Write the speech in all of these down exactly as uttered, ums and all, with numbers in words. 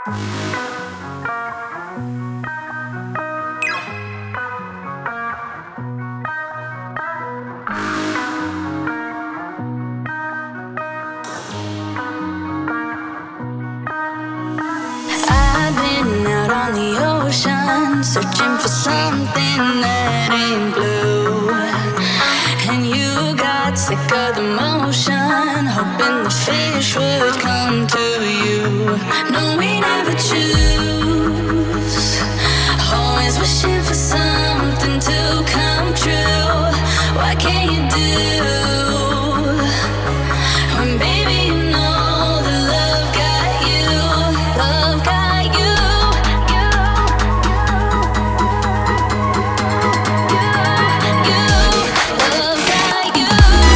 I've been out on the ocean, searching for something that ain't blue. And you got sick of the motion, hoping the fish would come to you. No, we never choose, always wishing for something to come true. What can you do when, baby, you know that love got you? Love got you. You, love got you.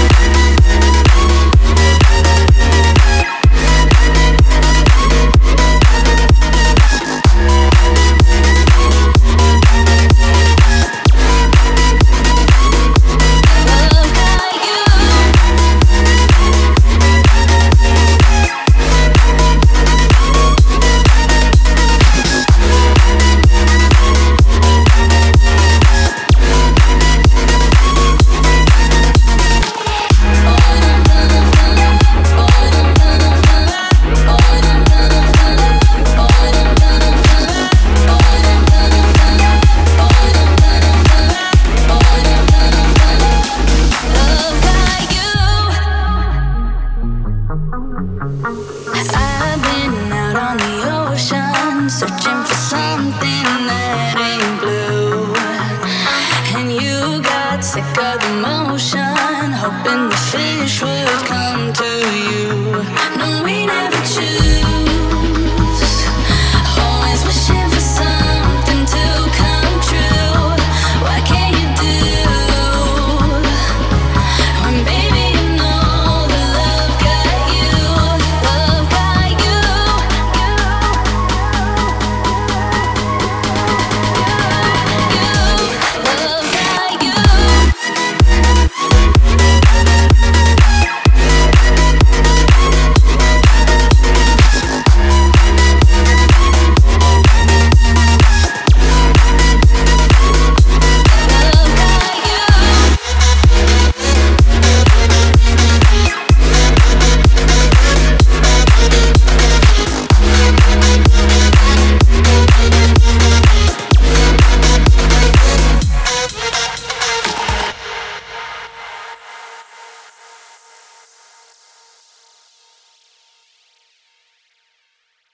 Love got you. Love got you. I've been out on the ocean, searching for something